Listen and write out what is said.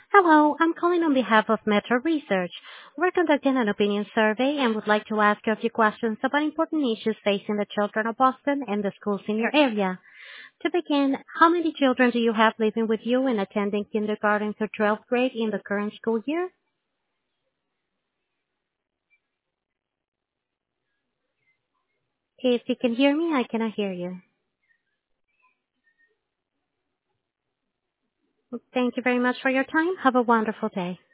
Hello, I'm calling on behalf of Metro Research. We're conducting an opinion survey and would like to ask you a few questions about important issues facing the children of Boston and the schools in your area. To begin, how many children do you have living with you and attending kindergarten through 12th grade in the current school year? If you can hear me, I cannot hear you. Thank you very much for your time. Have a wonderful day.